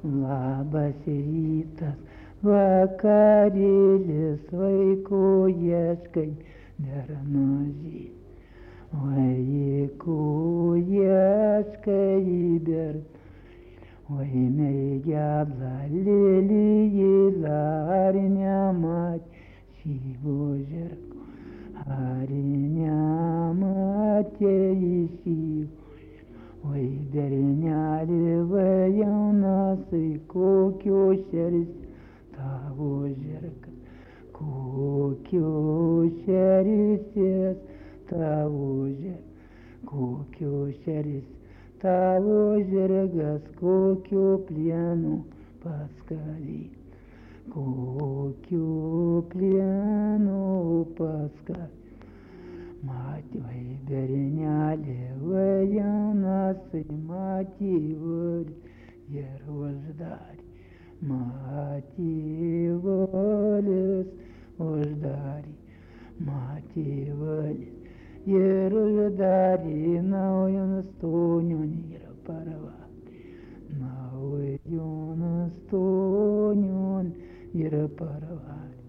Labas rytas, vakarėlis, vaiko ieškai, bernuži. Vaiko ieškai, oi mergelė lelyje, ar nematė žirgo, ar nematė išėjo. Oi berneli, vai jaunasai, kokio šeris tavo žirgas, kokio šeris tavo žirgas, kokio šeris tavo žirgas, kokio plieno paskali, kokio plieno paskali. Matė, vai bernelė, vai jaunasai, matė volis ir uždarė. Matė volis uždarė. Matė volis ir uždarė. Naujon stonion ir parvarė. Naujon stonion ir parvarė.